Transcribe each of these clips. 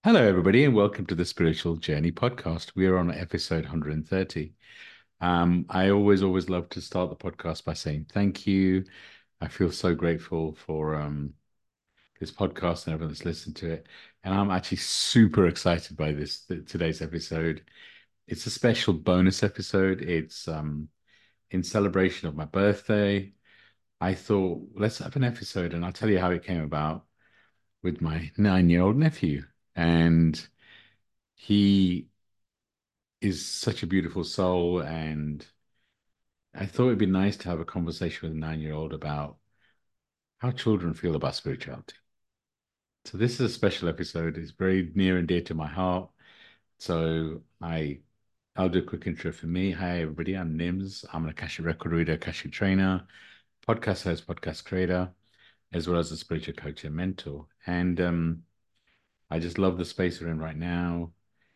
Hello, everybody, and welcome to the Spiritual Journey podcast. We are on episode 130. I always love to start the podcast by saying thank you. I feel so grateful for this podcast and everyone that's listened to it. And I'm actually super excited by today's episode. It's a special bonus episode. It's in celebration of my birthday. I thought, let's have an episode, and I'll tell you how it came about with my 9-year-old nephew. And he is such a beautiful soul, and I thought it'd be nice to have a conversation with a 9-year-old about how children feel about spirituality. So this is a special episode. It's very near and dear to my heart. So I'll do a quick intro for me. Hi everybody, I'm Nims. I'm an Akashic record reader, Akashic trainer, podcast host, podcast creator, as well as a spiritual coach and mentor. And I just love the space we're in right now.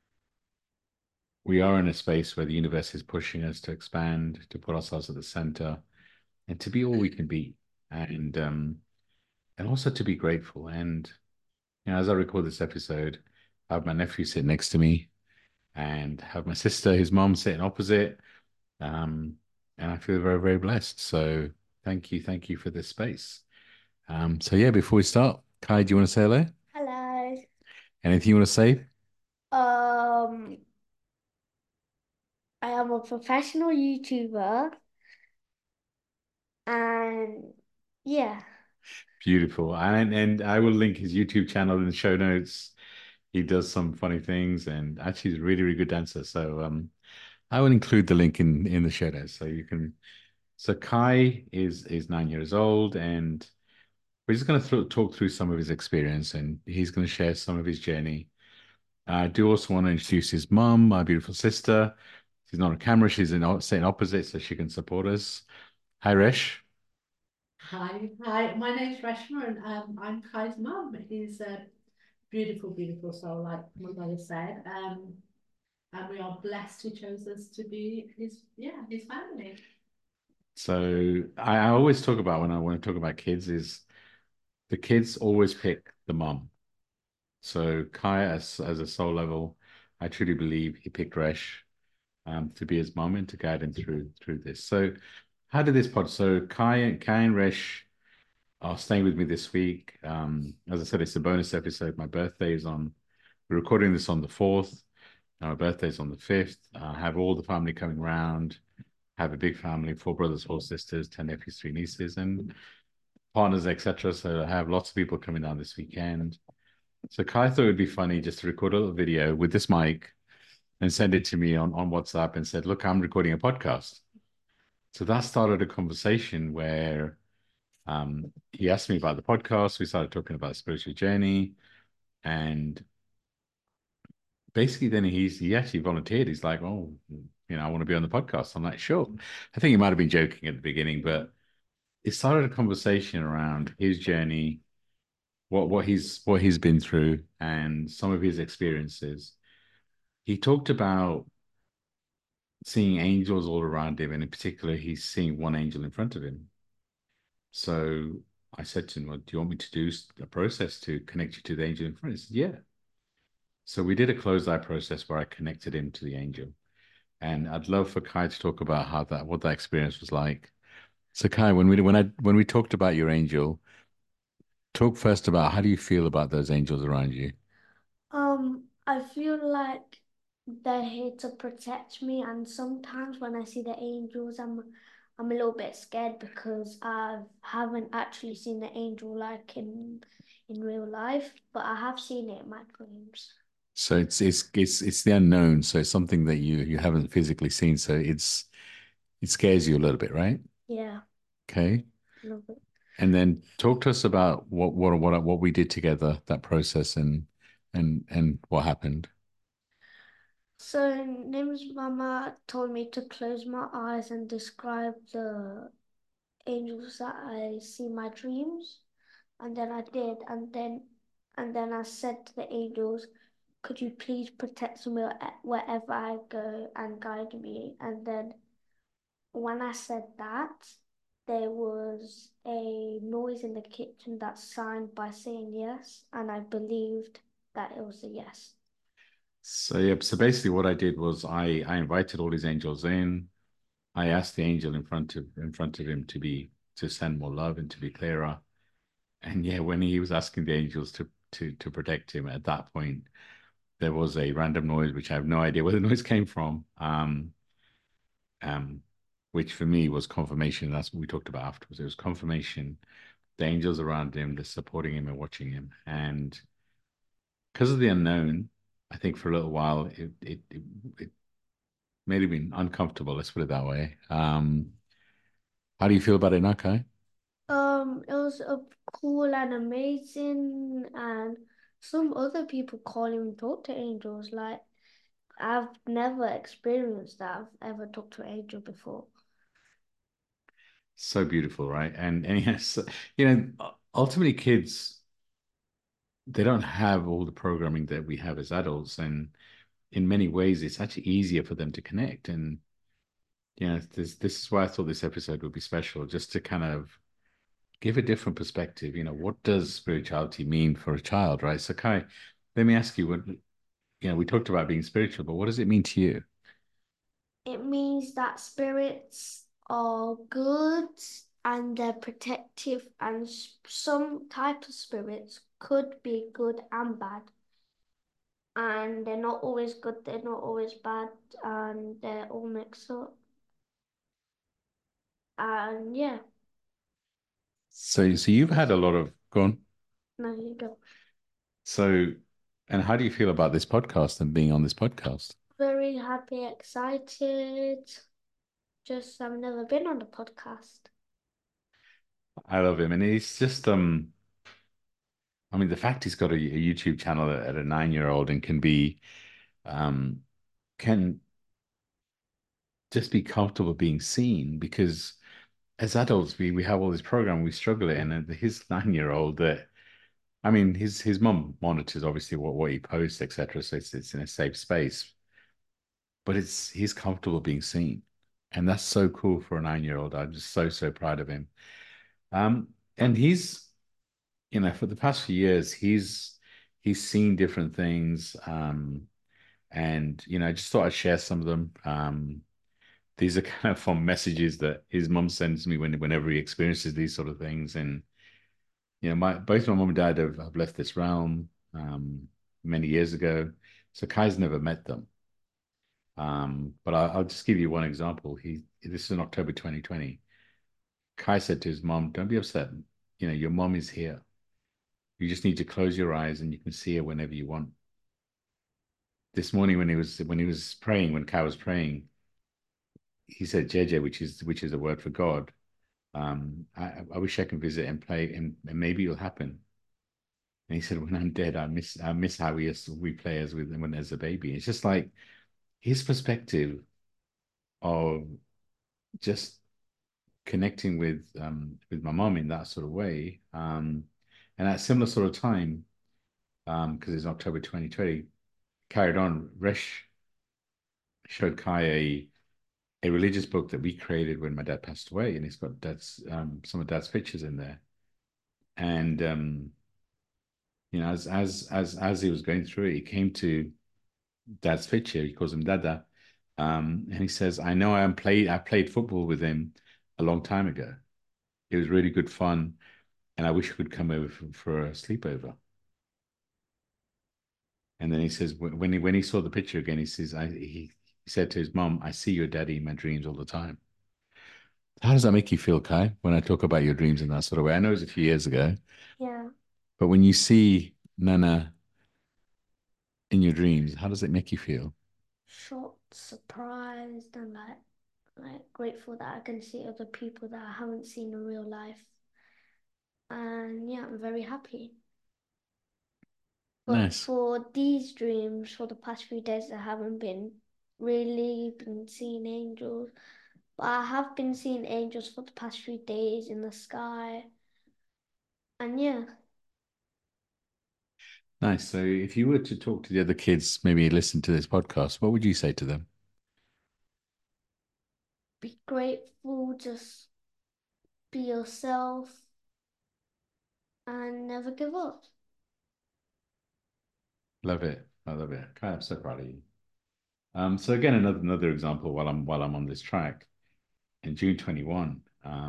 We are in a space where the universe is pushing us to expand, to put ourselves at the center, and to be all we can be, and also to be grateful. And as I record this episode, I have my nephew sitting next to me, and have my sister, his mom, sitting opposite. Um, and I feel very blessed. So thank you for this space. So yeah, before we start, Kai, do you want to say hello? Hello. Anything you want to say? Um, I am a professional YouTuber and yeah. Beautiful. And I will link his YouTube channel in the show notes. He does some funny things, and actually he's a really good dancer. So I will include the link in the show notes so you can. So Kai is 9 years old, and we're just going to talk through some of his experience, and he's going to share some of his journey. I do also want to introduce his mum, my beautiful sister. She's not on camera; she's sitting opposite, so she can support us. Hi, Resh. Hi. My name's Reshma, and I'm Kai's mum. He's a beautiful, beautiful soul, like my mother said. And we are blessed he chose us to be his family. So I always talk about when I want to talk about kids is the kids always pick the mum. So Kai, as a soul level, I truly believe he picked Resh to be his mom and to guide him through this. So how did this pod? So Kai and Resh are staying with me this week. As I said, it's a bonus episode. My birthday is on. We're recording this on the 4th. My birthday's on the 5th. I have all the family coming round. I have a big family, 4 brothers, 4 sisters, 10 nephews, 3 nieces, and partners, etc. So I have lots of people coming down this weekend. So Kai thought it would be funny just to record a little video with this mic and send it to me on WhatsApp and said, look, I'm recording a podcast. So that started a conversation where he asked me about the podcast. We started talking about spiritual journey. And basically then he actually volunteered. He's like, oh, I want to be on the podcast. I'm like, sure. I think he might have been joking at the beginning, but it started a conversation around his journey, what he's been through, and some of his experiences. He talked about seeing angels all around him, and in particular, he's seeing one angel in front of him. So I said to him, well, do you want me to do a process to connect you to the angel in front? He said, yeah. So we did a closed eye process where I connected him to the angel. And I'd love for Kai to talk about what that experience was like. So Kai, when we talked about your angel, talk first about how do you feel about those angels around you? I feel like they're here to protect me, and sometimes when I see the angels, I'm a little bit scared because I haven't actually seen the angel like in real life, but I have seen it in my dreams. So it's the unknown. So it's something that you haven't physically seen. So it scares you a little bit, right? Yeah, Okay. a little bit. And then talk to us about what we did together, that process and what happened. So Nim's mama told me to close my eyes and describe the angels that I see in my dreams. And then I did, and then I said to the angels, could you please protect me wherever I go and guide me? And then when I said that, there was a noise in the kitchen that signed by saying yes, and I believed. that it was a yes. So yeah, so basically what I did was I invited all these angels in. I asked the angel in front of him to send more love and to be clearer. And yeah, when he was asking the angels to protect him, at that point there was a random noise which I have no idea where the noise came from. Um, which for me was confirmation. That's what we talked about afterwards. It was confirmation. The angels around him, they're supporting him and watching him. And because of the unknown, I think for a little while it made him been uncomfortable. Let's put it that way. How do you feel about it now, Kai? It was a cool and amazing, and some other people call him talk to angels. Like I've never experienced that. I've ever talked to an angel before. So beautiful, right? And yes, ultimately kids, they don't have all the programming that we have as adults, and in many ways it's actually easier for them to connect. And this is why I thought this episode would be special, just to kind of give a different perspective. What does spirituality mean for a child, right? So Kai, let me ask you, we talked about being spiritual, but what does it mean to you? It means that spirits are good and they're protective, and some type of spirits could be good and bad. And they're not always good, they're not always bad, and they're all mixed up. And yeah, So you've had a lot of go on. there you go. So, and how do you feel about this podcast and being on this podcast? Very happy, excited. Just I've never been on the podcast. I love him, and he's just I mean, the fact he's got a YouTube channel at a 9-year-old and um can just be comfortable being seen, because as adults we have all this program we struggle in, and his 9-year-old that I mean his mum monitors obviously what he posts, etc. So it's in a safe space, but he's comfortable being seen, and that's so cool for a 9-year-old. I'm just so proud of him. And he's for the past few years he's seen different things. And I just thought I'd share some of them. These are kind of fun messages that his mum sends me whenever he experiences these sort of things. And both my mum and dad have left this realm many years ago, so Kai's never met them. But I'll just give you one example. This is in October 2020. Kai said to his mom, "Don't be upset. Your mom is here. You just need to close your eyes and you can see her whenever you want." This morning when he was praying, when Kai was praying, he said "Jeje," which is a word for God. I wish I can visit and play, and maybe it'll happen. And he said, "When I'm dead, I miss how we play as with when as a baby." It's just like his perspective of just connecting with my mom in that sort of way. And at a similar sort of time, because it's October 2020, carried on. Resh showed Kai a religious book that we created when my dad passed away, and it's got dad's some of dad's pictures in there. And as he was going through it, he came to dad's picture. He calls him Dada, and he says, "I know I played football with him a long time ago. It was really good fun, and I wish you could come over for a sleepover." And then he says, when he saw the picture again, he says, he said to his mom, "I see your daddy in my dreams all the time." How does that make you feel, Kai, when I talk about your dreams in that sort of way? I know it was a few years ago, Yeah, but when you see Nana in your dreams, how does it make you feel? shocked, surprised, and like grateful that I can see other people that I haven't seen in real life. And yeah, I'm very happy. But Nice. for these dreams, for the past few days, I haven't really been seeing angels. But I have been seeing angels for the past few days in the sky. And yeah, Nice. So if you were to talk to the other kids, maybe listen to this podcast, what would you say to them? be grateful, just be yourself and never give up. Love it. I love it. Kai, I'm so proud of you. So again, another example while I'm on this track. In June 21,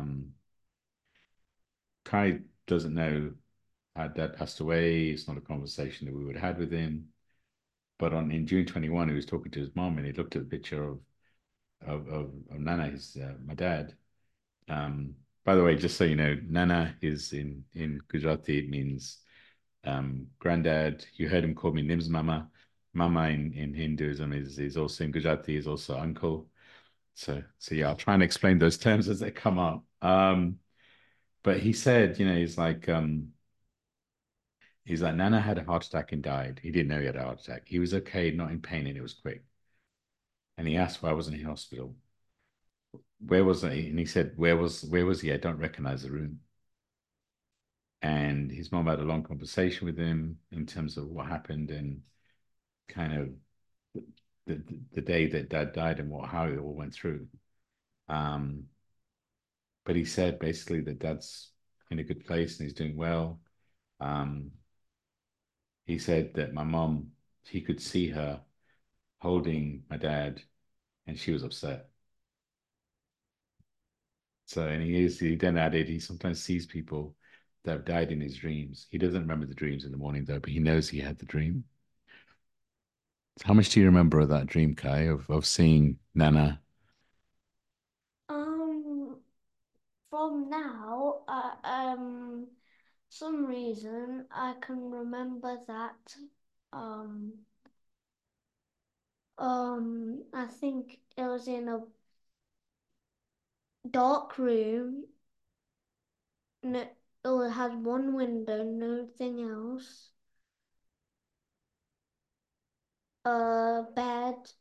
Kai doesn't know our dad passed away. It's not a conversation that we would have had with him. But in June 21, he was talking to his mom and he looked at the picture of Nana, his my dad. By the way, just so you know, Nana is in Gujarati, it means granddad. You heard him call me Nim's mama. Mama in Hinduism is also in Gujarati, is also uncle. So yeah, I'll try and explain those terms as they come up. But he said, he's like, Nana had a heart attack and died. He didn't know he had a heart attack. He was okay, not in pain, and it was quick. And he asked why wasn't he in hospital? Where was he? And he said, where was he? I don't recognize the room. And his mom had a long conversation with him in terms of what happened and kind of the day that dad died and how it all went through. Um, but he said basically that dad's in a good place and he's doing well. Um, he said that my mom, he could see her holding my dad and she was upset. So, and he then added, he sometimes sees people that have died in his dreams. He doesn't remember the dreams in the morning though, but he knows he had the dream. How much do you remember of that dream, Kai, of seeing Nana? Um, from now, some reason I can remember that. Um, I think it was in a dark room. No, it had one window, nothing else. A bed,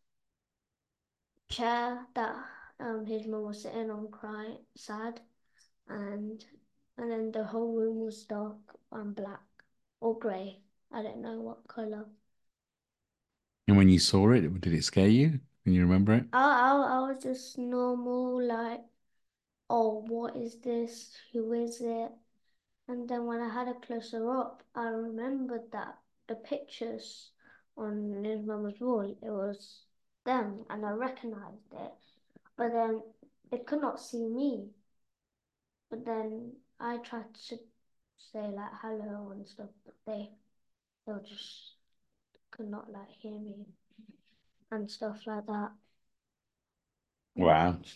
chair that his mum was sitting on, crying, sad, and and then the whole room was dark and black or grey. I don't know what color. And when you saw it, did it scare you? Can you remember it? I was just normal, like, oh, what is this? Who is it? And then when I had a closer up, I remembered that the pictures on his mum's wall, it was them, and I recognized it. But then they could not see me. But then I tried to say like hello and stuff, but they just could not like hear me and stuff like that. Wow.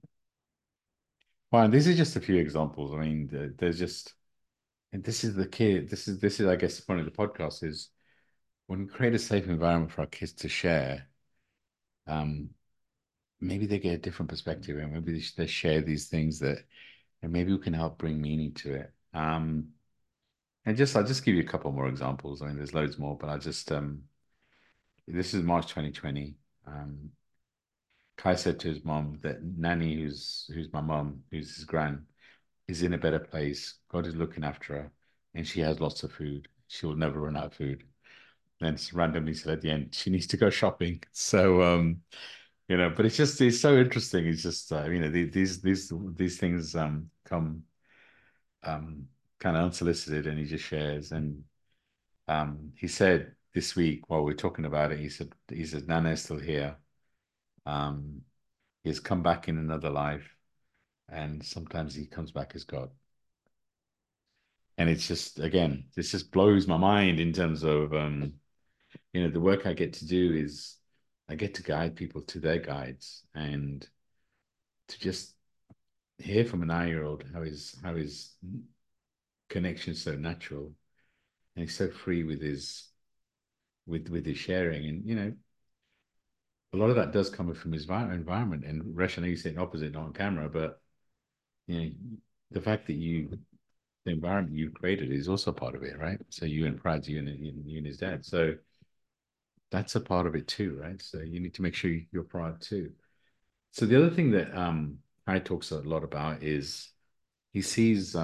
Wow, these are just a few examples. I mean, there's just, and this is the kid. This is, I guess, the point of the podcast is when we create a safe environment for our kids to share, um, maybe they get a different perspective and maybe they share these things that, and maybe we can help bring meaning to it. And I'll just give you a couple more examples. I mean, there's loads more, but this is March 2020. Kai said to his mom that Nanny, who's my mom, who's his gran, is in a better place. God is looking after her, and she has lots of food. She will never run out of food. Then randomly said at the end, she needs to go shopping. So, but it's so interesting. It's just, these things come kind of unsolicited, and he just shares. And he said this week while we are talking about it, he said Nana is still here. Um, he's come back in another life, and sometimes he comes back as God. And it's just, again, this just blows my mind in terms of the work I get to do is I get to guide people to their guides and to just hear from a 9-year-old how his connection is so natural and he's so free with his sharing. And a lot of that does come from his environment. And Resh, I know you say opposite, not on camera, but you know, the fact that the environment you've created is also part of it, right? So you and Prad, you and his dad. So that's a part of it too, right? So you need to make sure you're proud too. So the other thing that I talks a lot about is he sees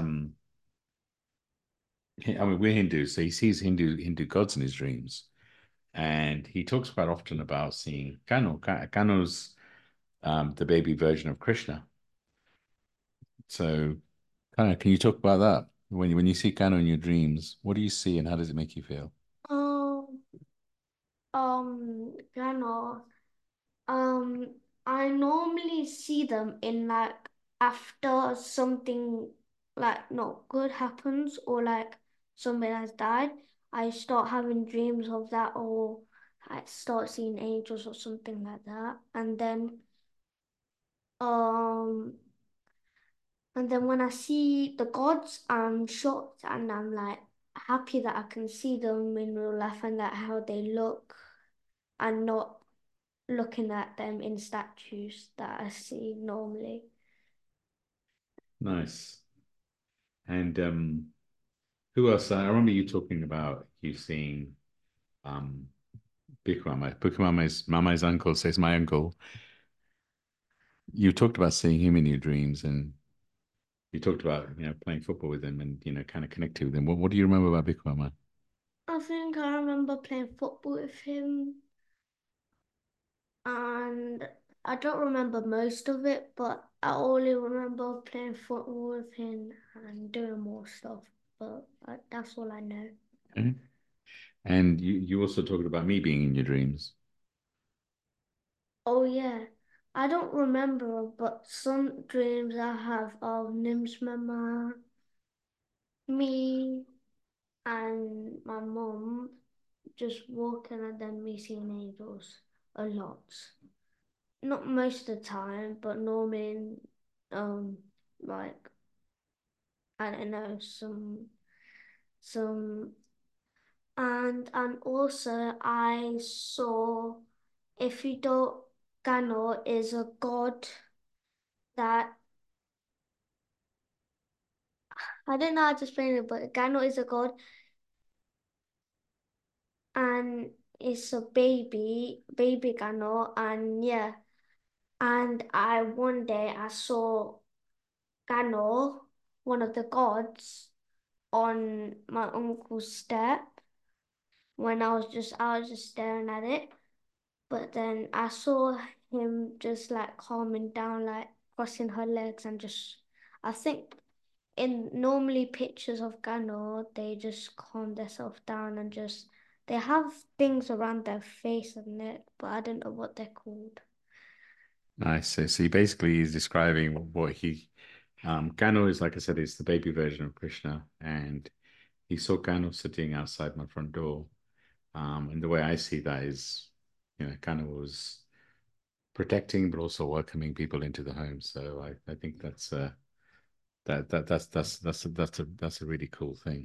I mean we're Hindu, so he sees Hindu gods in his dreams. And he talks quite often about seeing Kanu. Kanu's the baby version of Krishna. So kind of can you talk about that? When you see Kanu in your dreams, what do you see and how does it make you feel? Um, Gano. Um, I normally see them in like after something like not good happens or like somebody has died. I start having dreams of that or I start seeing angels or something like that. Um and then when I see the gods, I'm shocked and I'm like happy that I can see them in real life and that how they look and not looking at them in statues that I see normally. Nice. And who else? I remember you talking about you seeing um Big Mama. Big Mama's uncle, says my uncle. You talked about seeing him in your dreams, and you talked about playing football with him, and kind of connected with him. What do you remember about Big Mama? I think I remember playing football with him, and I don't remember most of it, but I only remember playing football with him and doing more stuff. But that's all I know. Okay. And you also talked about me being in your dreams. Oh yeah, I don't remember, but some dreams I have of Nim's mama, me, and my mom just walking and then me seeing angels a lot. Not most of the time, but normally, um, like I don't know, some, and also I saw if you don't Gano is a god that I don't know how to explain it, but Gano is a god and it's a baby Gano, and yeah, and I one day I saw Gano, one of the gods, on my uncle's step when I was just staring at it. But then I saw him just like calming down, like crossing her legs and just I think in normally pictures of Gano, they just calm themselves down and just they have things around their face and neck, but I don't know what they're called. Nice. So he basically is describing what he Gano is, like I said, is the baby version of Krishna, and he saw Gano sitting outside my front door. And the way I see that is, Gano was protecting but also welcoming people into the home. So I think that's a really cool thing.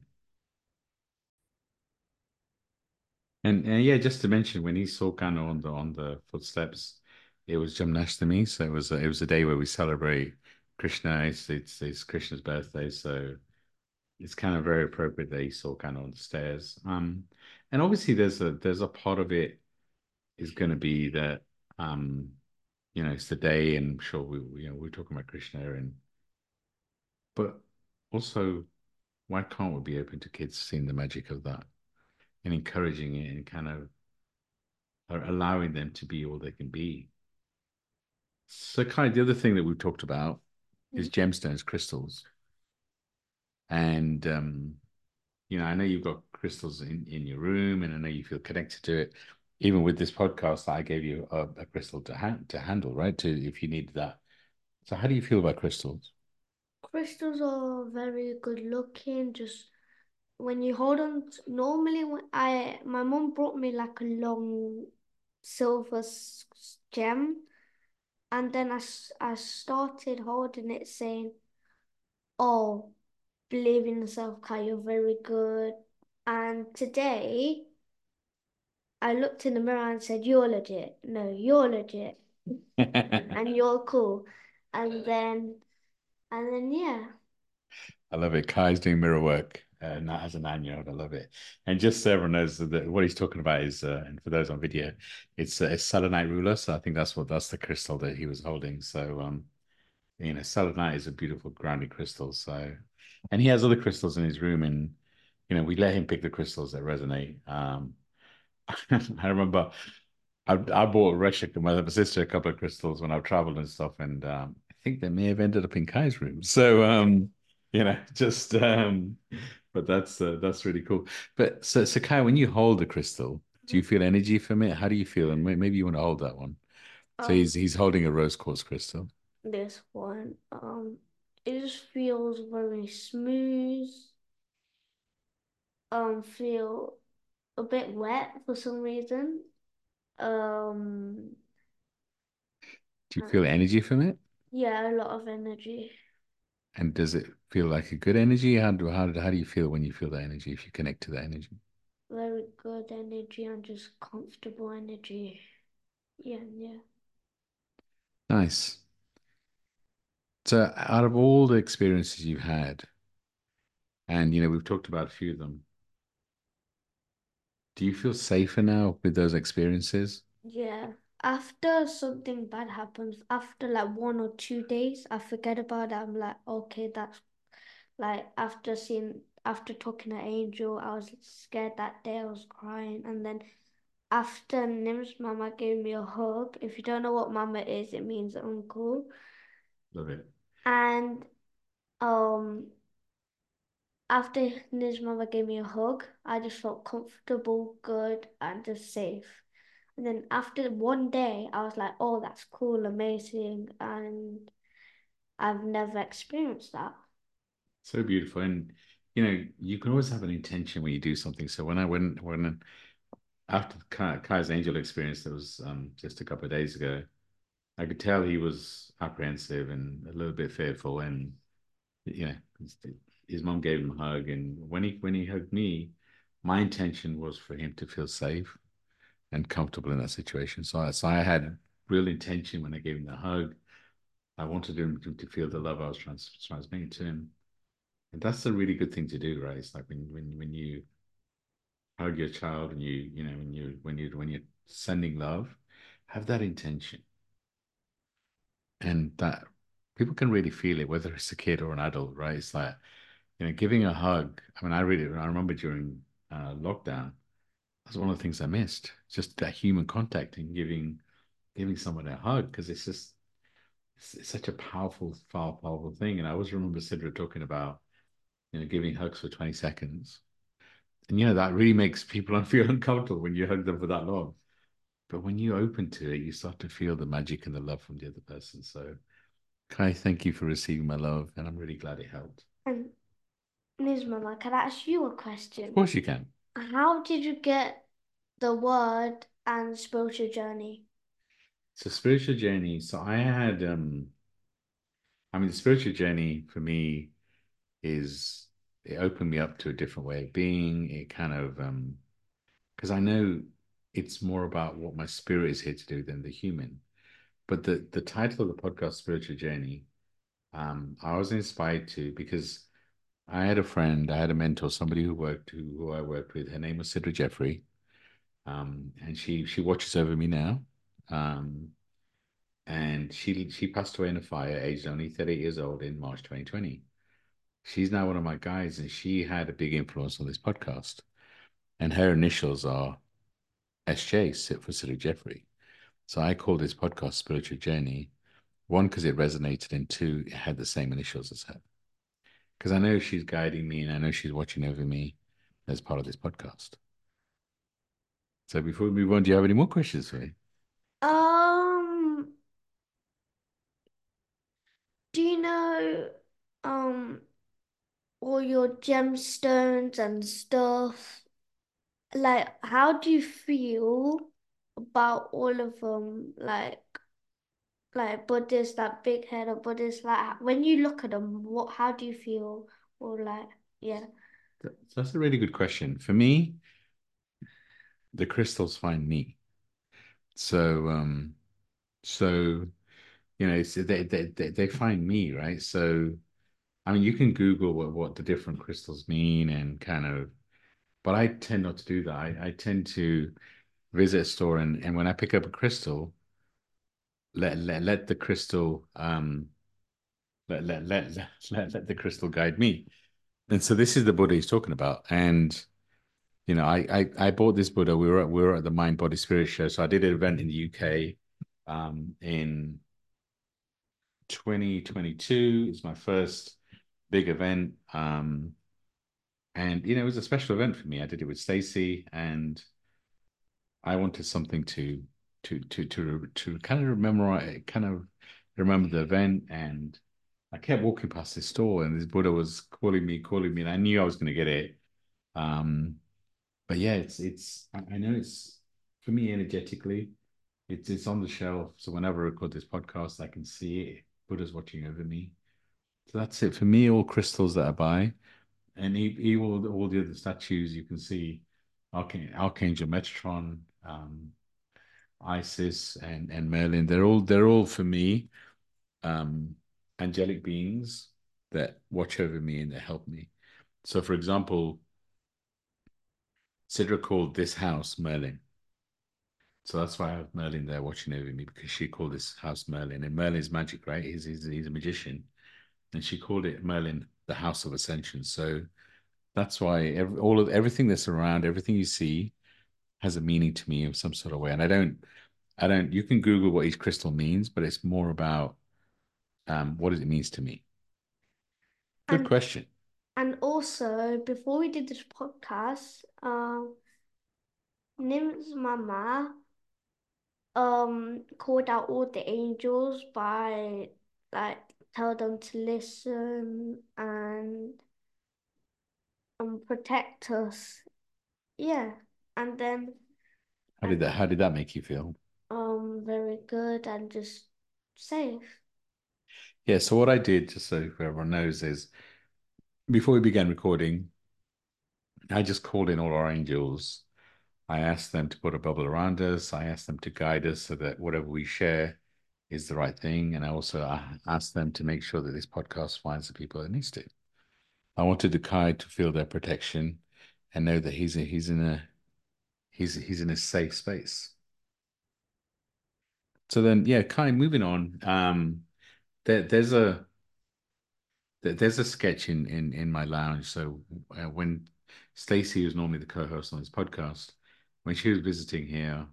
And yeah, just to mention, when he saw Kano on the footsteps, it was Jamnashtami, so it was a day where we celebrate Krishna. It's Krishna's birthday, so it's kind of very appropriate that he saw Kano on the stairs. And obviously there's a part of it is going to be that it's the day, and I'm sure we're talking about Krishna, but also why can't we be open to kids seeing the magic of that and encouraging it and kind of allowing them to be all they can be. So, kind of the other thing that we've talked about is Mm. gemstones, crystals, and I know you've got crystals in your room, and I know you feel connected to it. Even with this podcast, I gave you a crystal to handle, right? To if you need that. So, how do you feel about crystals? Crystals are very good looking, just when you hold on normally when I my mom brought me like a long silver gem and then I started holding it saying, oh, believe in yourself, Kai, you're very good. And today I looked in the mirror and said, you're legit. No, you're legit. And you're cool. And then yeah. I love it. Kai's doing mirror work, not as a 9-year-old. I love it. And just so everyone knows that what he's talking about is, and for those on video, it's selenite ruler. So I think that's the crystal that he was holding. So selenite is a beautiful grounding crystal. So, and he has other crystals in his room, and we let him pick the crystals that resonate. I remember I bought Reshik and my sister a couple of crystals when I've traveled and stuff, and I think they may have ended up in Kai's room. So just but that's really cool. But so Kai, when you hold a crystal, Do you feel energy from it? How do you feel? And maybe you want to hold that one. So Um, he's holding a rose quartz crystal. this one, it just feels very smooth. Feel a bit wet for some reason. Um, Do you uh, feel energy from it? yeah, a lot of energy. And does it feel like a good energy? How do you feel when you feel that energy, if you connect to that energy? Very good energy and just comfortable energy. Yeah, yeah. Nice. So out of all the experiences you've had, and we've talked about a few of them, do you feel safer now with those experiences? Yeah. After something bad happens, after like 1 or 2 days, I forget about it. I'm like, okay, that's like after talking to Angel, I was scared that day. I was crying, and then after Nim's mama gave me a hug. If you don't know what mama is, it means uncle. Love it. And um, after Nim's mama gave me a hug, I just felt comfortable, good, and just safe. And then after one day, I was like, oh, that's cool, amazing, and I've never experienced that. So beautiful. And you can always have an intention when you do something. So when after the Kai's Angel experience that was just a couple of days ago, I could tell he was apprehensive and a little bit fearful. And you know, his mom gave him a hug, and when he hugged me, my intention was for him to feel safe and comfortable in that situation. So I had real intention when I gave him the hug. I wanted him to feel the love I was transmitting to him. And that's a really good thing to do, right? It's like when you hug your child and when you're sending love, have that intention. And that people can really feel it, whether it's a kid or an adult, right? It's like, giving a hug. I mean, I remember during lockdown, that's one of the things I missed, just that human contact and giving someone a hug, because it's such a powerful thing. And I always remember Sidra talking about, giving hugs for 20 seconds. And that really makes people feel uncomfortable when you hug them for that long. But when you open to it, you start to feel the magic and the love from the other person. So, Kai, thank you for receiving my love, and I'm really glad it helped. And Nizmama, can I ask you a Of question? course, you can. How did you get the word and spiritual journey? So, spiritual journey. So, the spiritual journey for me is it opened me up to a different way of being. It kind of, because I know it's more about what my spirit is here to do than the human. But the title of the podcast, Spiritual Journey, I was inspired to because I had a friend, I had a mentor, somebody who I worked with. Her name was Sidra Jeffrey, and she watches over me now, um, and she passed away in a fire, aged only 38 years old in March 2020. She's now one of my guides, and she had a big influence on this podcast. And her initials are SJ, sit for Sidra Jeffrey. So I call this podcast Spiritual Journey. One, because it resonated, and two, it had the same initials as her. Because I know she's guiding me and I know she's watching over me as part of this podcast. So before we move on, do you have any more questions for me? Um, do you know um all your gemstones and stuff? Like, how do you feel about all of them? Like Buddhist, that big head of Buddhist. Like, when you look at them, how do you feel? Or like, yeah. That's a really good question. For me, the crystals find me. So, so they find me, right? So, I mean, you can Google what the different crystals mean and kind of, but I tend not to do that. I tend to visit a store and when I pick up a crystal, let the crystal let the crystal guide me. And so this is the Buddha he's talking about. And I bought this Buddha. We were at the Mind Body Spirit show. So I did an event in the UK in 2022. It's my first big event. And it was a special event for me. I did it with Stacey, and I wanted something to kind of remember the event. And I kept walking past this store, and this Buddha was calling me, and I knew I was going to get it. Um, but yeah, I know it's for me energetically, it's on the shelf. So whenever I record this podcast, I can see it. Buddha's watching over me. So that's it for me. All crystals that I buy, and all the other statues you can see, Archangel Metatron, Isis, and Merlin. They're all for me, um, angelic beings that watch over me and that help me. So, for example, Sidra called this house Merlin. So that's why I have Merlin there watching over me, because she called this house Merlin. And Merlin's magic, right? He's a magician. And she called it Merlin, the House of Ascension. So that's why everything that's around, everything you see has a meaning to me in some sort of way. And I don't, you can Google what each crystal means, but it's more about what it means to me. Good And question. and also before we did this podcast, Nim's mama called out all the angels by like tell them to listen and protect us. Yeah. And then How did and that how did that make you feel? very good and just safe. Yeah, so what I did, just so everyone knows, is before we began recording, I just called in all our angels. I asked them to put a bubble around us. I asked them to guide us so that whatever we share is the right thing. And I also asked them to make sure that this podcast finds the people it needs to. I wanted the Kai to feel their protection and know that he's in a safe space. So then, yeah, Kai, moving on. There, there's a sketch in my lounge. So when Stacey, who's normally the co-host on this podcast, when she was visiting here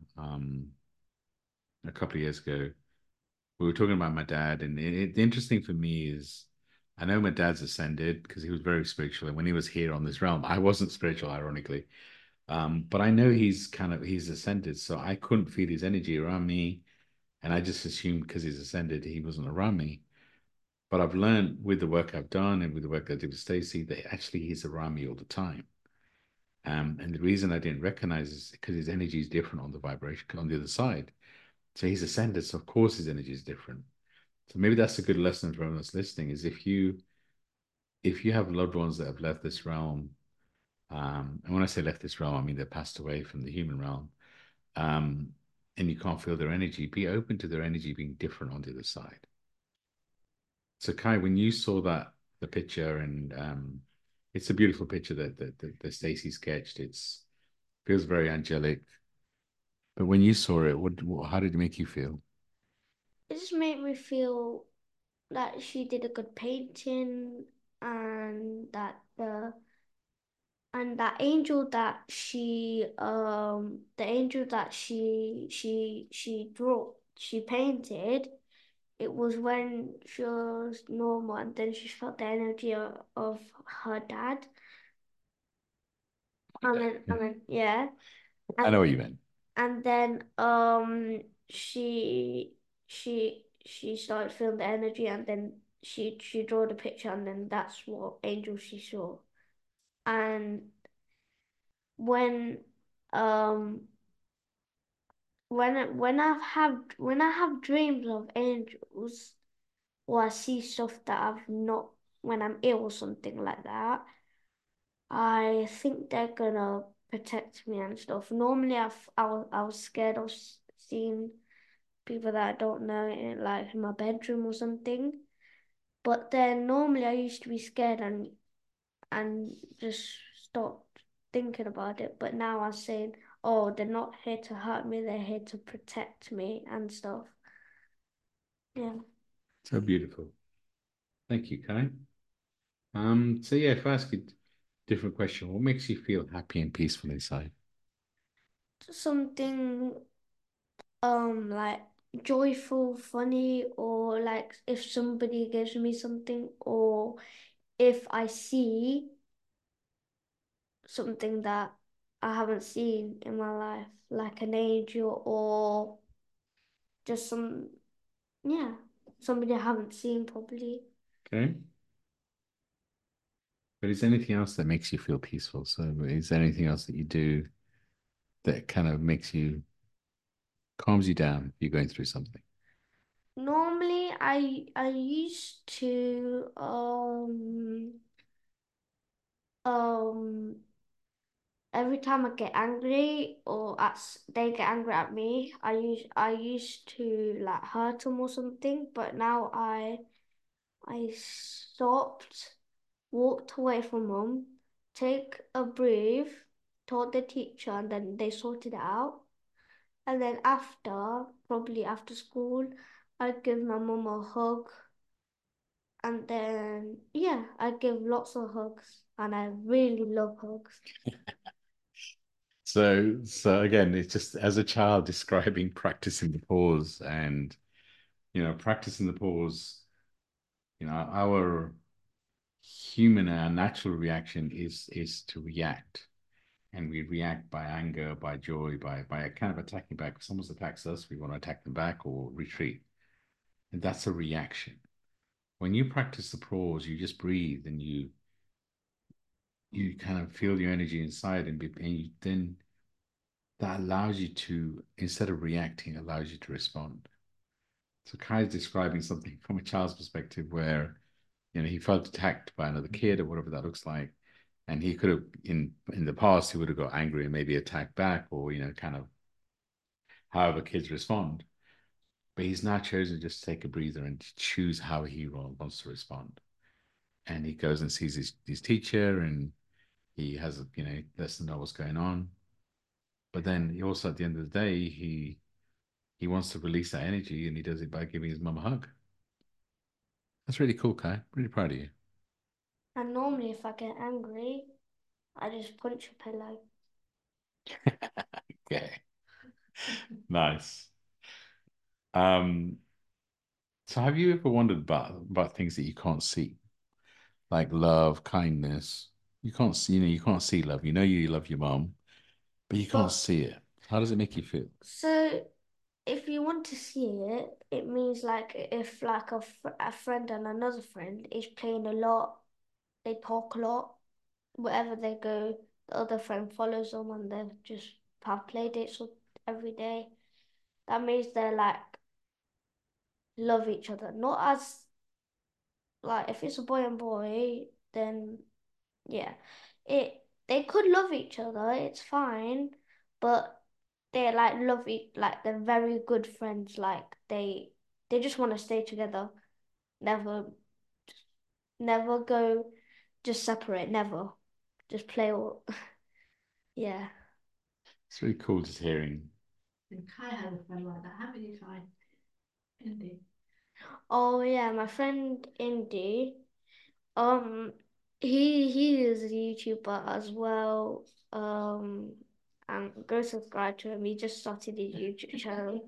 a couple of years ago, we were talking about my dad. And the interesting for me is, I know my dad's ascended because he was very spiritual, and when he was here on this realm, I wasn't spiritual, ironically. But I know he's ascended, so I couldn't feel his energy around me, and I just assumed because he's ascended, he wasn't around me. But I've learned with the work I've done and with the work I did with Stacey that actually he's around me all the time. And the reason I didn't recognize is because his energy is different on the vibration on the other side. So he's ascended, so of course his energy is different. So maybe that's a good lesson for everyone that's listening: is if you have loved ones that have left this realm, and when I say left this realm, I mean they passed away from the human realm, um, and you can't feel their energy, be open to their energy being different on the other side. So Kai, when you saw the picture, and it's a beautiful picture that Stacey sketched. It's feels very angelic. But when you saw it, how did it make you feel? It just made me feel that she did a good painting and that angel that she painted, it was when she was normal, and then she felt the energy of her dad. Yeah. I know And what you meant. and then she she started feeling the energy, and then she drew the picture, and then that's what angel she saw. And when um when I have dreams of angels, or I see stuff that I've not, when I'm ill or something like that, I think they're gonna protect me and stuff. Normally, I was scared of seeing people that I don't know in like in my bedroom or something. But then normally I used to be scared and just stopped thinking about it. But now I'm saying, oh, they're not here to hurt me, they're here to protect me and stuff. Yeah. So beautiful. Thank you, Kai. So yeah, if I ask you a different question, what makes you feel happy and peaceful inside? Something like joyful, funny, or like if somebody gives me something, or if I see something that I haven't seen in my life, like an angel or just yeah, somebody I haven't seen probably. Okay. But is there anything else that makes you feel peaceful? So is there anything else that you do that kind of makes you calms you down if you're going through something? Normally, I used to um every time I get angry or they get angry at me, I used to like hurt them or something. But now I stopped, walked away from them, take a breath, told the teacher, and then they sorted it out. And then after, probably after school, I'd give my mum a hug. And then, yeah, I give lots of hugs. And I really love hugs. So again, it's just as a child describing practicing the pause and practicing the pause, our human and natural reaction is to react. And we react by anger, by joy, by kind of attacking back. If someone attacks us, we want to attack them back or retreat. And that's a reaction. When you practice the pause, you just breathe and you kind of feel your energy inside then that allows you to, instead of reacting, allows you to respond. So Kai is describing something from a child's perspective where, he felt attacked by another kid or whatever that looks like. And he could have in the past he would have got angry and maybe attacked back or, kind of however kids respond. But he's now chosen just to take a breather and choose how he wants to respond. And he goes and sees his teacher and he has lets them know what's going on. But then he also at the end of the day he wants to release that energy and he does it by giving his mum a hug. That's really cool, Kai. Really proud of you. And normally, if I get angry, I just punch a pillow. Okay. Nice. Um, so have you ever wondered about things that you can't see? Like love, kindness. You can't see, you can't see love. You know you love your mom, but you can't But see it. How does it make you feel? so if you want to see it, it means like if like a friend and another friend is playing a lot, they talk a lot, wherever they go, the other friend follows them and they just have play dates every day. That means they're like love each other. Not as like if it's a boy and boy, then yeah. They could love each other, it's fine, but they like like they're very good friends. Like they just want to stay together. Never never go just separate, never. Just play all yeah. It's really cool just hearing. And Kai had a friend like that, haven't you, Kai? Indeed. Oh yeah, my friend Indy, um he is a YouTuber as well. And go subscribe to him. He just started his YouTube channel.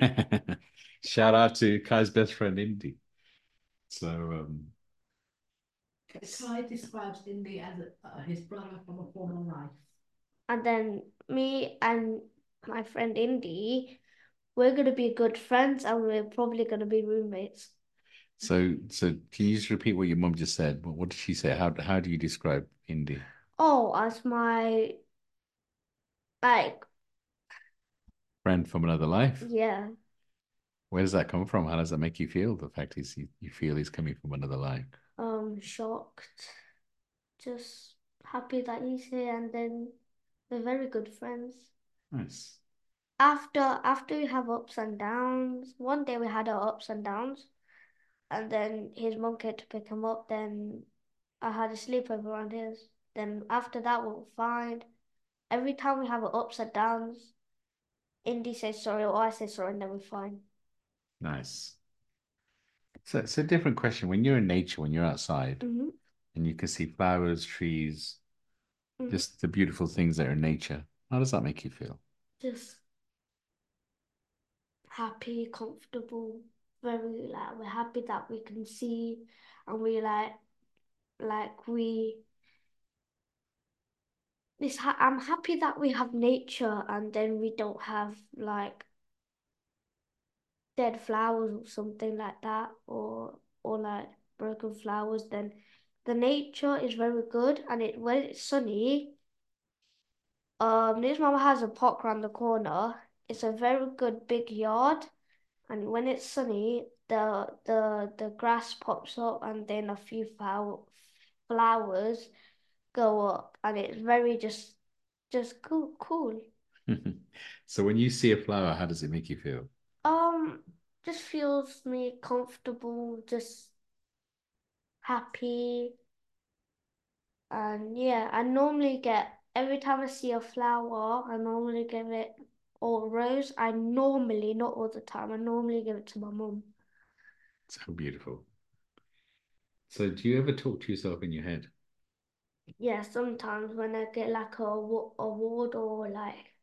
Shout out to Kai's best friend Indy. So Kai describes Indy as his brother from a former life. And then me and my friend Indy, we're gonna be good friends and we're probably gonna be roommates. so can you just repeat what your mum just said? What did she say? How do you describe Indy? Oh, as my like Friend from another life? yeah, Where does that come from? How does that make you feel? The fact is you feel he's coming from another life. shocked, just happy that he's here and then we're very good friends. Nice. After we have ups and downs, one day we had our ups and downs and then his mum came to pick him up, then I had a sleepover on his. Then after that we were fine. Every time we have our ups and downs, Indy says sorry or I say sorry and then we're fine. Nice. So it's a different question. When you're in nature, when you're outside Mm-hmm. and you can see flowers, trees, Mm-hmm. just the beautiful things that are in nature, how does that make you feel? Just happy, comfortable, very like we're happy that we can see and we like we I'm happy that we have nature and then we don't have like dead flowers or something like that, or like broken flowers. Then the nature is very good, and it when it's sunny. This mama has a park around the corner. It's a very good big yard, and when it's sunny, the grass pops up, and then a few flowers go up, and it's very just cool. So when you see a flower, how does it make you feel? Um, just feels me comfortable, just happy, and yeah, I normally get every time I see a flower, I normally give it or a rose. I normally, not all the time, I normally give it to my mum. So beautiful. So do you ever talk to yourself in your head? Yeah, sometimes when I get like a award or like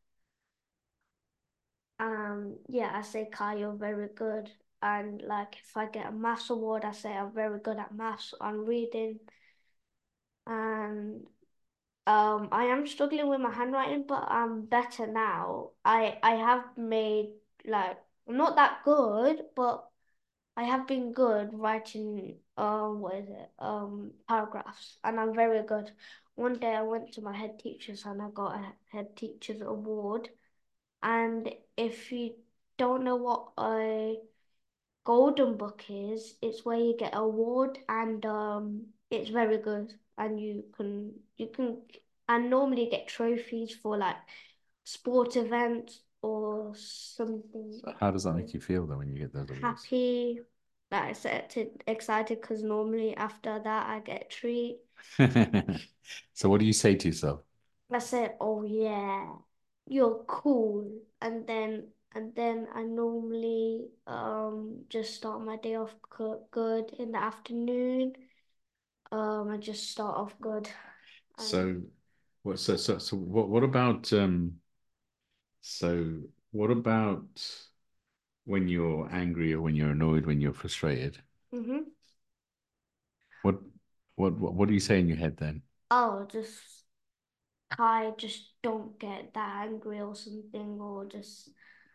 yeah, I say Kai, you're very good. And like if I get a maths award, I say I'm very good at maths and reading. And I am struggling with my handwriting, but I'm better now. I have made like I'm not that good, but I have been good writing what is it? Paragraphs, and I'm very good. One day I went to my head teachers and I got a head teacher's award. And if you don't know what a golden book is, it's where you get an award, and it's very good, and you can and normally get trophies for like sport events or something. So how does that make you feel though when you get those awards? Happy, like excited because normally after that I get a treat. So what do you say to yourself? I said, "Oh yeah, you're cool," and then I normally just start my day off good in the afternoon. I just start off good, and So what about so what about when you're angry or when you're annoyed, when you're frustrated? mm-hmm. What what do you say in your head then? Oh, just don't get that angry or something, or just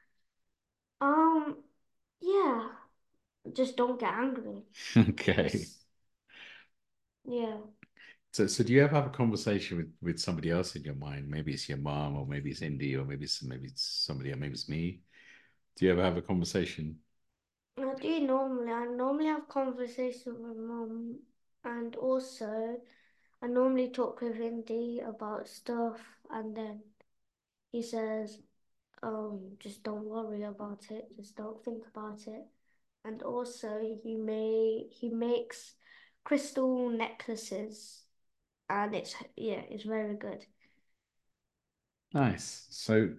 um yeah, just don't get angry. Okay. Just yeah. So do you ever have a conversation with somebody else in your mind? Maybe it's your mom, or maybe it's Indy, or maybe it's somebody, or maybe it's me. Do you ever have a conversation? I do normally. I normally have conversations with mum, and also I normally talk with Indy about stuff, and then he says, just don't worry about it, just don't think about it." And also he makes crystal necklaces, and it's very good. Nice. So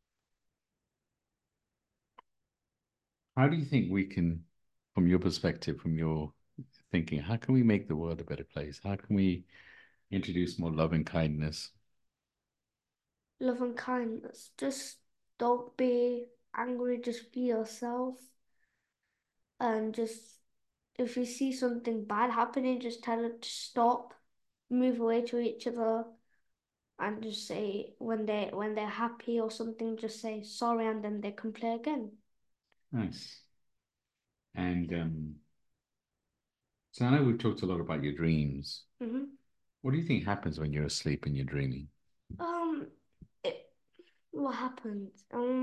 how do you think we can, from your perspective, from your thinking, how can we make the world a better place? How can we introduce more love and kindness? Love and kindness. Just don't be angry, just be yourself, and just if you see something bad happening, just tell it to stop, move away to each other, and just say when they're happy or something, just say sorry, and then they can play again. Nice. And so I know we've talked a lot about your dreams. hmm What do you think happens when you're asleep and you're dreaming? Um, it, what happens?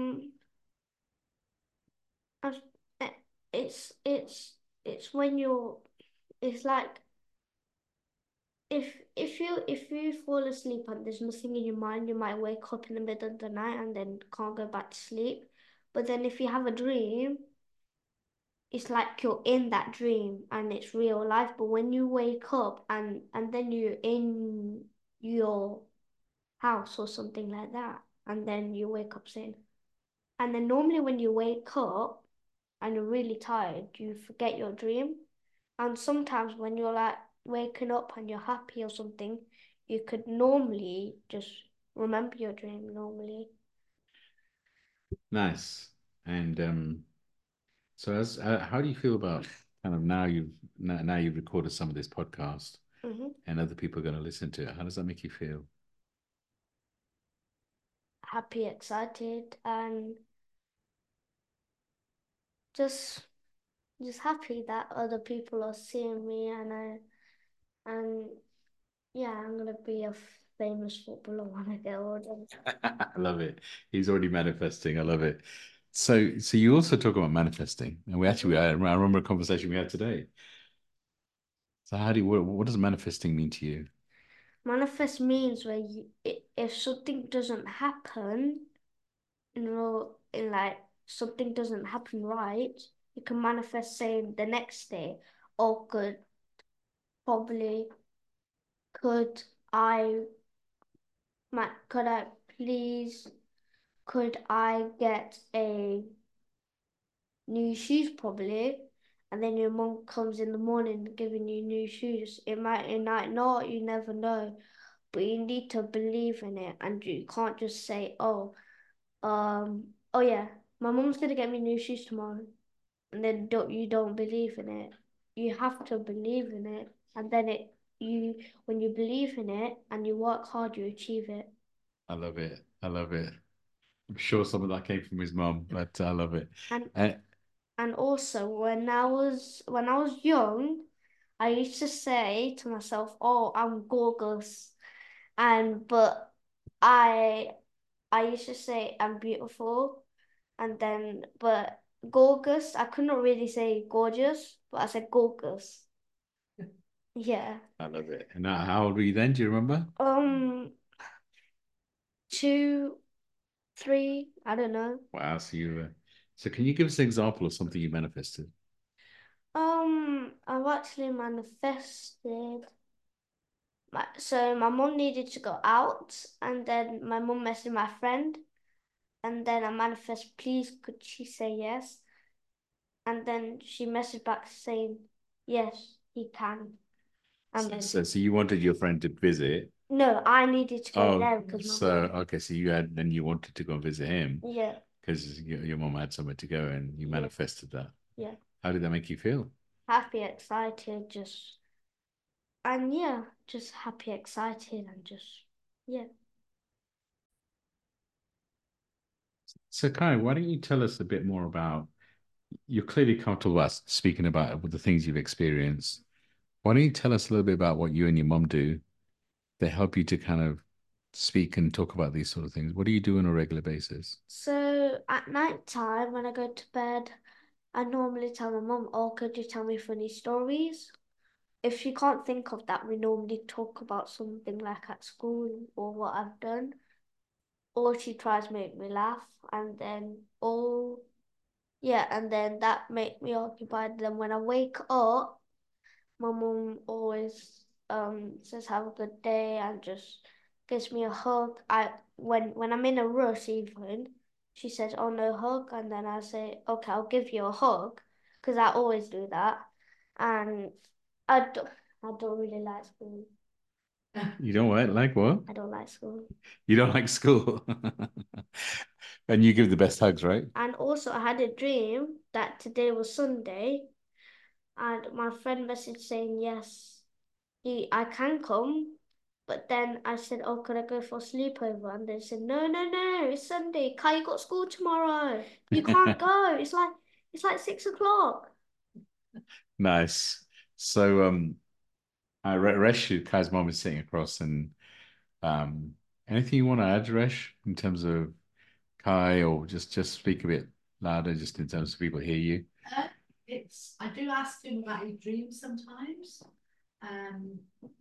I, eh, it's it's it's when you're. It's like if you fall asleep and there's nothing in your mind, you might wake up in the middle of the night and then can't go back to sleep. But then if you have a dream, it's like you're in that dream and it's real life. But when you wake up and then you're in your house or something like that, and then you wake up saying, and then normally when you wake up and you're really tired, you forget your dream. And sometimes when you're like waking up and you're happy or something, you could normally just remember your dream normally. Nice. And so as how do you feel about kind of now you've recorded some of this podcast hmm and other people are going to listen to it? How does that make you feel? happy, excited, and just happy that other people are seeing me, and yeah, I'm gonna be a famous footballer when I get older. I love it. He's already manifesting. I love it. So you also talk about manifesting, and we actually, I remember a conversation we had today. So what does manifesting mean to you? Manifest means where if something doesn't happen, in like something doesn't happen right, you can manifest saying the next day, or probably could I could I please could I get a new shoes probably, and then your mom comes in the morning giving you new shoes. It might not, you never know, but you need to believe in it, and you can't just say, oh yeah, my mom's gonna get me new shoes tomorrow, and then you don't believe in it. You have to believe in it, and then you when you believe in it and you work hard, you achieve it. I love it. I love it. I'm sure some of that came from his mum, but I love it. And And and also when I was young, I used to say to myself, "Oh, I'm gorgeous," and but I I used to say I'm beautiful, and then but gorgeous, I couldn't really say gorgeous, but I said gorgeous. Yeah. I love it. And how old were you then? Do you remember? Um, 2, 3, I don't know. Wow. So can you give us an example of something you manifested? I've actually manifested. So my mom needed to go out, and then my mom messaged my friend, and then I manifest, please, could she say yes? And then she messaged back saying, yes, he can. And then So you wanted your friend to visit. no, I needed to go Oh, there because my so mom. okay, so then you wanted to go and visit him Yeah, because your mom had somewhere to go and you yeah, manifested that. yeah. How did that make you feel? Happy, excited, and yeah, just happy, excited, and yeah. So Kai, why don't you tell us a bit more about, you're clearly comfortable about speaking about the things you've experienced. Why don't you tell us a little bit about what you and your mom do that help you to kind of speak and talk about these sort of things? What do you do on a regular basis? So at night time, when I go to bed, I normally tell my mom, "Oh, could you tell me funny stories?" If she can't think of that, we normally talk about something like at school or what I've done, or she tries to make me laugh, and then yeah, and then that make me occupied. Then when I wake up, my mum always says have a good day and just gives me a hug. When I'm in a rush even, she says, "Oh no, hug," and then I say, "Okay, I'll give you a hug," because I always do that. And I don't I don't really like school. You don't like what? I don't like school. You don't like school. And you give the best hugs, right? And also I had a dream that today was Sunday, and my friend messaged saying yes, I can come. But then I said, "Oh, could I go for a sleepover?" And they said, "No, no, no, it's Sunday. Kai, you got school tomorrow. You can't go. It's like 6 o'clock." Nice. So Resh, Kai's mom is sitting across, and um anything you want to add, Resh, in terms of Kai, or just speak a bit louder, just in terms of people hear you. I do ask him about his dreams sometimes. Um,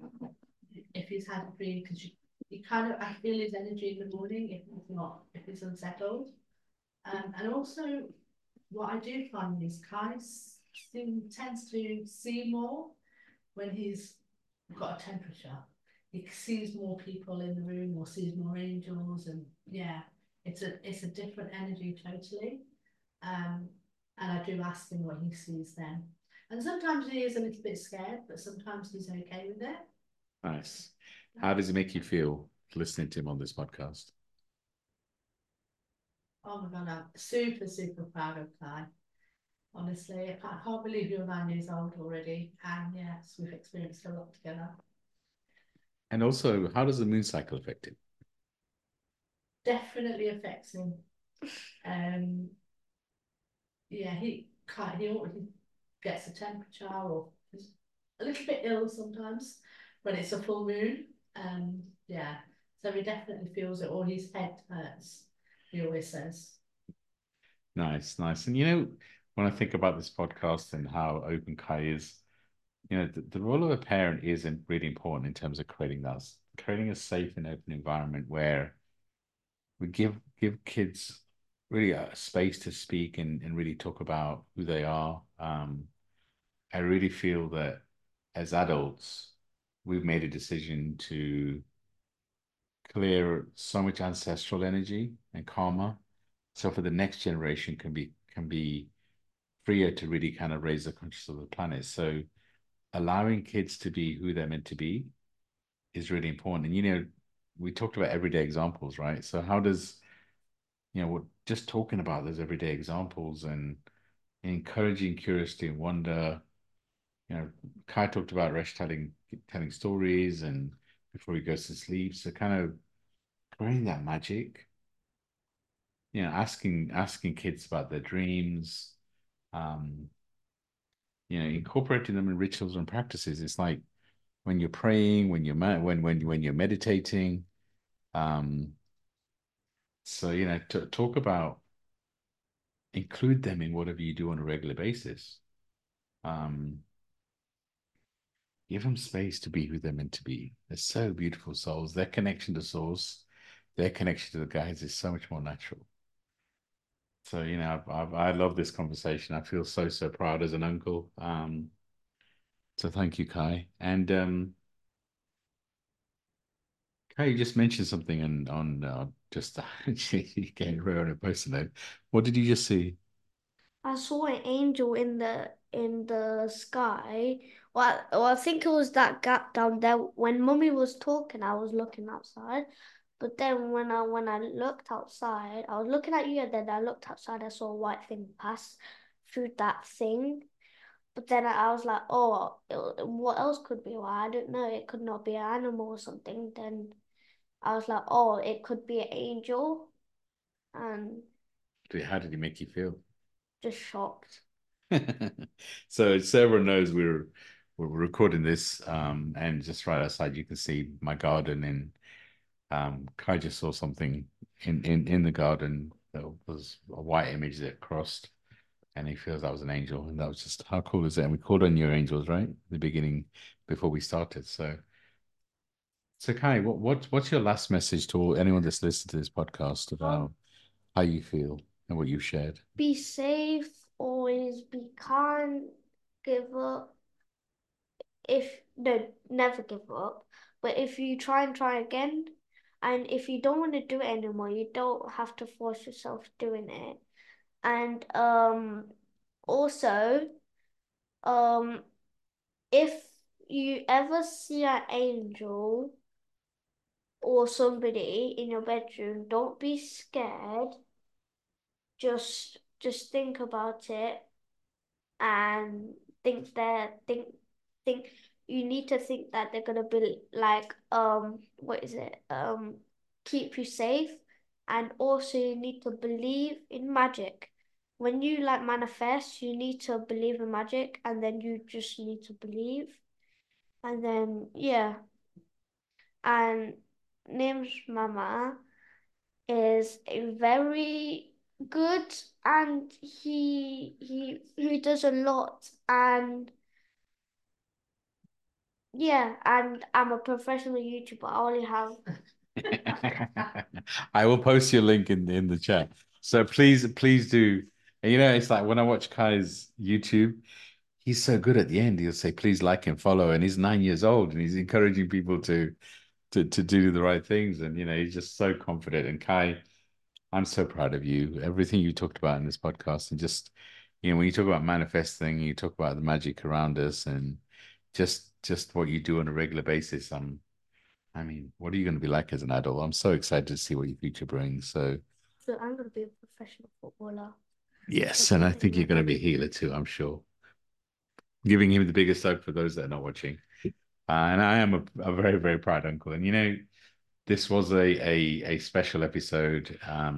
if he's had a dream, because you kind of I feel his energy in the morning if he's unsettled. And also what I do find is Kai tends to see more when he's got a temperature. He sees more people in the room or sees more angels, and yeah, it's a different energy totally. Um, and I do ask him what he sees then. And sometimes he is a little bit scared, but sometimes he's okay with it. Nice. How does it make you feel listening to him on this podcast? Oh my God, I'm super, super proud of Kai. Honestly, I can't believe you're 9 years old already. And yes, we've experienced a lot together. And also, how does the moon cycle affect it? definitely affects him. Um, yeah, he gets a temperature or is a little bit ill sometimes when it's a full moon. Yeah, so he definitely feels it, or his head hurts. He always says. Nice, nice. And you know, when I think about this podcast and how open Kai is, you know, the role of a parent is really important in terms of creating a safe and open environment where we give kids really a space to speak and really talk about who they are. I really feel that as adults, we've made a decision to clear so much ancestral energy and karma, so for the next generation can be freer to really kind of raise the consciousness of the planet. So allowing kids to be who they're meant to be is really important. And you know, we talked about everyday examples, right? So how does, you know, what just talking about those everyday examples and encouraging curiosity and wonder, you know, Kai talked about Resh telling stories and before he goes to sleep. So kind of creating that magic, you know, asking kids about their dreams, um, you know, incorporating them in rituals and practices. It's like when you're praying, when you're when you're meditating. Um, so you know, talk about include them in whatever you do on a regular basis. Um, give them space to be who they're meant to be. They're so beautiful souls. Their connection to source, their connection to the guides is so much more natural. So you know, I love this conversation. I feel so proud as an uncle. So thank you, Kai. And Kai, you just mentioned something on just getting right on a personal note. What did you just see? I saw an angel in the sky. Well, I think it was that gap down there. When Mummy was talking, I was looking outside. But then when I looked outside, I was looking at you, and then I looked outside. I saw a white thing pass through that thing. But then I was like, oh, what else could be? Well, I don't know. It could not be an animal or something. Then I was like, oh, it could be an angel, and How did he make you feel? just shocked. So everyone knows we're recording this, and just right outside you can see my garden, and Kai just saw something in the garden that was a white image that crossed, and he feels that was an angel, and that was just how cool is it? And we called on your angels, right? At the beginning before we started. So Kai, what's your last message to anyone that's listened to this podcast about how you feel and what you've shared? Be safe, always be kind, give up. If no, never give up. But if you try again, and if you don't want to do it anymore, you don't have to force yourself doing it. And also, um, if you ever see an angel or somebody in your bedroom, don't be scared. Just think about it and think you need to think that they're gonna be like what is it keep you safe, and also you need to believe in magic. When you like manifest, you need to believe in magic, and then you just need to believe, and then yeah. And Nim's mama is a very good, and he does a lot, and yeah, and I'm a professional YouTuber. I only have I will post your link in the chat. So please do. And you know, it's like when I watch Kai's YouTube, he's so good at the end. He'll say, please like and follow. And he's 9 years old and he's encouraging people to do the right things. And you know, he's just so confident. And Kai, I'm so proud of you. Everything you talked about in this podcast, and just, you know, when you talk about manifesting, you talk about the magic around us and just what you do on a regular basis. I mean, what are you going to be like as an adult? I'm so excited to see what your future brings. So, so I'm gonna be a professional footballer. yes, That's and I one think thing you're I going to want. be a healer too, I'm sure. Giving him the biggest hug for those that are not watching. And I am a very proud uncle. And, you know, This was a special episode.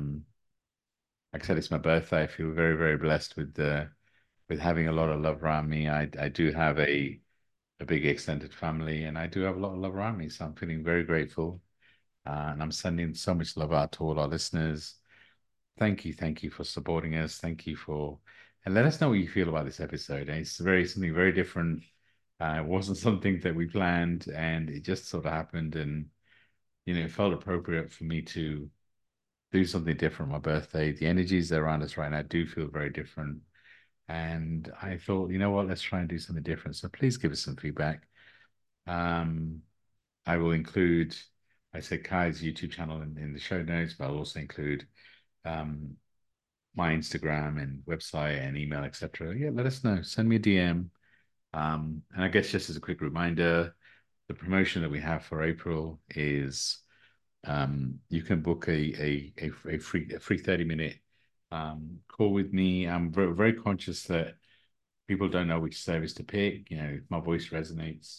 Like I said, it's my birthday. I feel very, very blessed with having a lot of love around me. I do have a big extended family, and I do have a lot of love around me. So I'm feeling very grateful. And I'm sending so much love out to all our listeners. Thank you for supporting us. Thank you for, and let us know what you feel about this episode. It's something very different. It wasn't something that we planned, and it just sort of happened. And it felt appropriate for me to do something different on my birthday. The energies around us right now do feel very different. And I thought, you know what, let's try and do something different. So please give us some feedback. Um, I will include, I said Kai's YouTube channel in the show notes, but I'll also include um, my Instagram and website and email, etc. Yeah, let us know. Send me a DM. And I guess just as a quick reminder, the promotion that we have for April is you can book a free 30-minute call with me. I'm very, very conscious that people don't know which service to pick. If my voice resonates,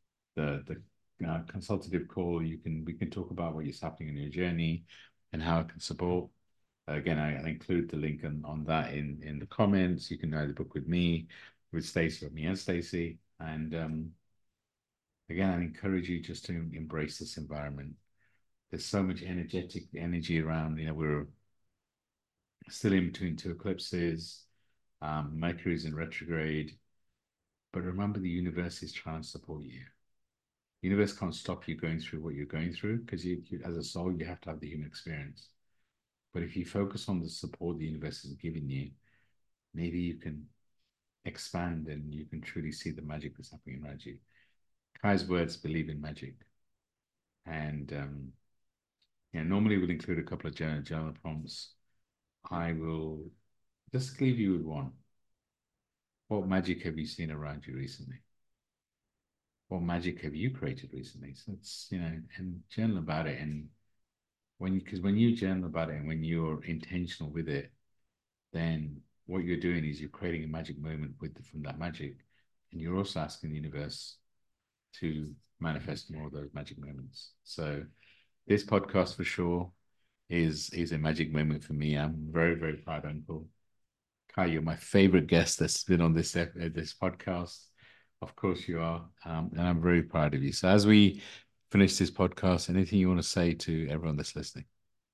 the consultative call, we can talk about what is happening in your journey and how it can support. Again, I'll include the link on that in the comments. You can either book with me, with Stacey, or me and Stacey. And again, I encourage you just to embrace this environment. There's so much energetic energy around. We're still in between two eclipses. Mercury's in retrograde. But remember, the universe is trying to support you. The universe can't stop you going through what you're going through because as a soul, you have to have the human experience. But if you focus on the support the universe is giving you, maybe you can expand and you can truly see the magic that's happening around you. Kai's words believe in magic. And normally we'll include a couple of journal prompts. I will just leave you with one. What magic have you seen around you recently? What magic have you created recently? So it's, and journal about it. And because when you journal about it and when you're intentional with it, then what you're doing is you're creating a magic moment from that magic. And you're also asking the universe to manifest more of those magic moments. So this podcast for sure is a magic moment for me. I'm very, very proud, Uncle. Kai, you're my favorite guest that's been on this podcast. Of course you are. And I'm very proud of you. So as we finish this podcast, anything you want to say to everyone that's listening?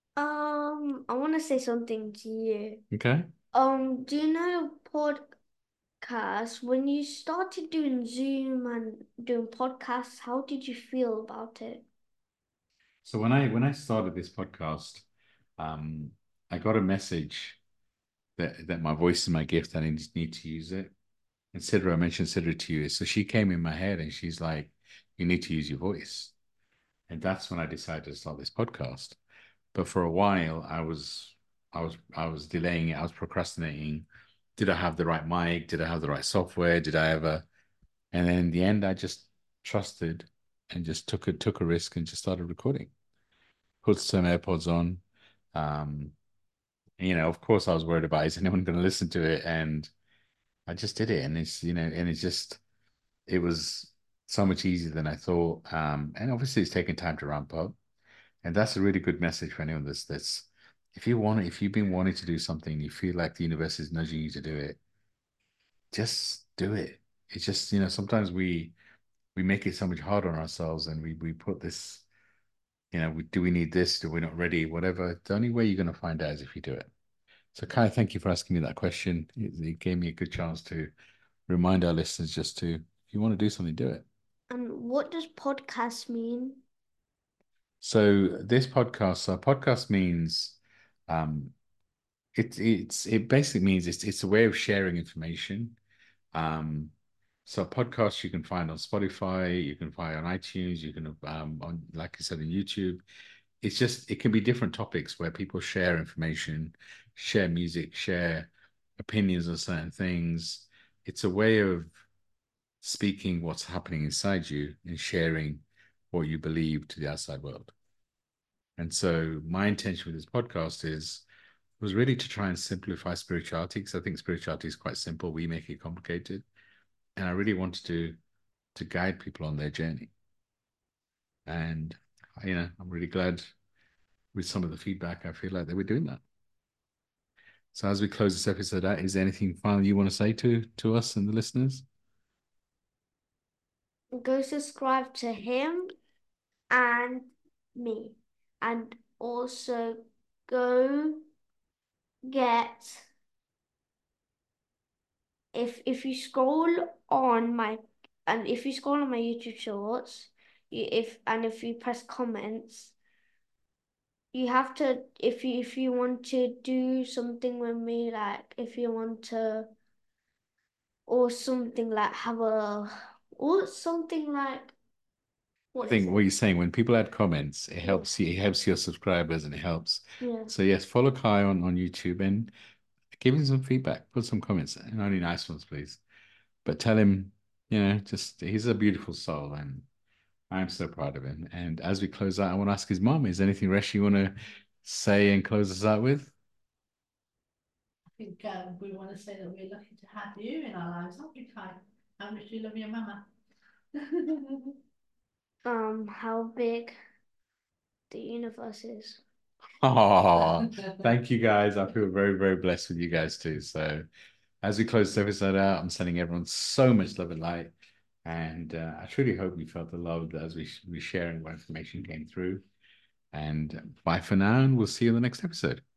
I want to say something to you. Okay. Do you know podcast? When you started doing Zoom and doing podcasts, how did you feel about it? So when I started this podcast, um, I got a message that my voice is my gift and I just need to use it. And Sidra, I mentioned Sidra to you. So she came in my head and she's like, you need to use your voice. And that's when I decided to start this podcast. But for a while, I was delaying it. I was procrastinating. Did I have the right mic? Did I have the right software? Did I ever? And then in the end, I just trusted and just took a risk and just started recording. Put some AirPods on. Um, of course, I was worried about is anyone going to listen to it, and I just did it, and it was so much easier than I thought. And obviously, it's taken time to ramp up. And that's a really good message for anyone that's if you've been wanting to do something, you feel like the universe is nudging you to do it, just do it. It's just, sometimes we make it so much harder on ourselves and we put this, do we need this? Do we not ready? Whatever. The only way you're going to find out is if you do it. So Kai, thank you for asking me that question. It gave me a good chance to remind our listeners just to, if you want to do something, do it. And what does podcast mean? So podcast means um, it basically means it's a way of sharing information. So podcasts you can find on Spotify, you can find on iTunes, you can on like I said on YouTube. It can be different topics where people share information, share music, share opinions on certain things. It's a way of speaking what's happening inside you and sharing what you believe to the outside world. And so my intention with this podcast was really to try and simplify spirituality because I think spirituality is quite simple. We make it complicated. And I really wanted to guide people on their journey. And I'm really glad with some of the feedback. I feel like they were doing that. So as we close this episode out, is there anything final you want to say to us and the listeners? Go subscribe to him and me, and also go get if you scroll on my if you scroll on my YouTube shorts, if you press comments, you have to if you want to do something with me, like if you want to or something like have a or something like I what is think what it? you're saying, when people add comments, it Yeah. helps you, it helps your subscribers and it helps. Yeah. So yes, follow Kai on YouTube and give him some feedback, put some comments, and only nice ones, please. But tell him, just he's a beautiful soul and I'm so proud of him. And as we close out, I want to ask his mom, is there anything, Resh, you want to say and close us out with? I think we want to say that we're lucky to have you in our lives, aren't we, Kai? How much do you love your mama? How big the universe is. Oh, thank you guys. I feel very, very blessed with you guys too. So as we close this episode out, I'm sending everyone so much love and light. And I truly hope you felt the love as we sharing what information came through. And bye for now, and we'll see you in the next episode.